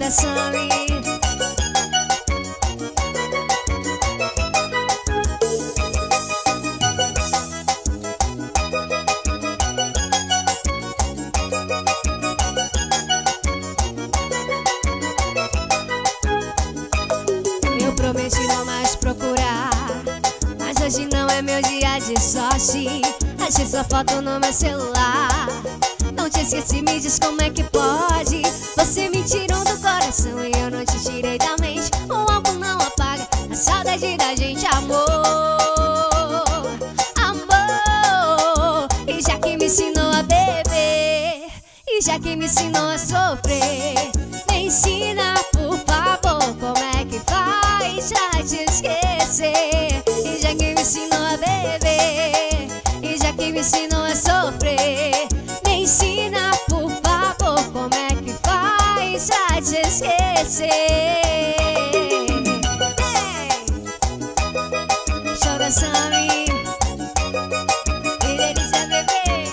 Joga Sammy. Eu prometi não mais procurar, mas hoje não é meu dia de sorte. Achei sua foto no meu celular. Não te esqueci, me diz como é que pode. Você me tirou do coração e eu não te tirei da mente. O álcool não apaga a saudade da gente, amor. Amor. E já que me ensinou a beber, e já que me ensinou a sofrer, me ensina, por favor, como é que faz pra te esquecer. E já que me ensinou a beber, e já que me ensinou a sofrer, me ensina, por favor, como é que faz pra te esquecer. Hey! Joga Sammy, que delícia, bebê.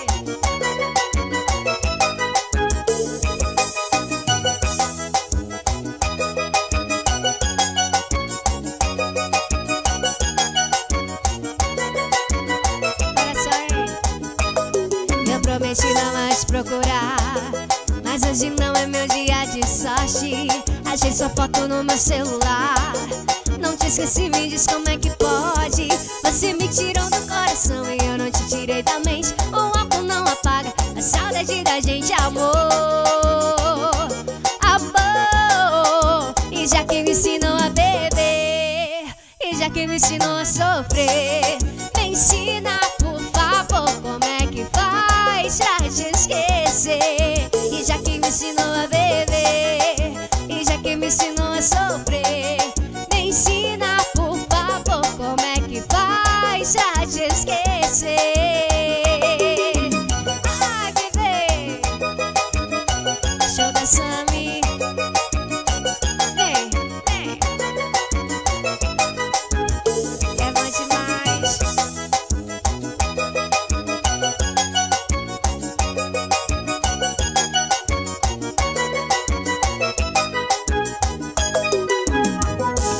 Eu prometi não mais procurar, mas hoje não é meu dia de sorte. Achei sua foto no meu celular. Não te esqueci, me diz como é que pode. Você me tirou do coração e eu não te tirei da mente. O álcool não apaga a saudade da gente, amor. Amor. E já que me ensinou a beber, e já que me ensinou a sofrer, me ensina,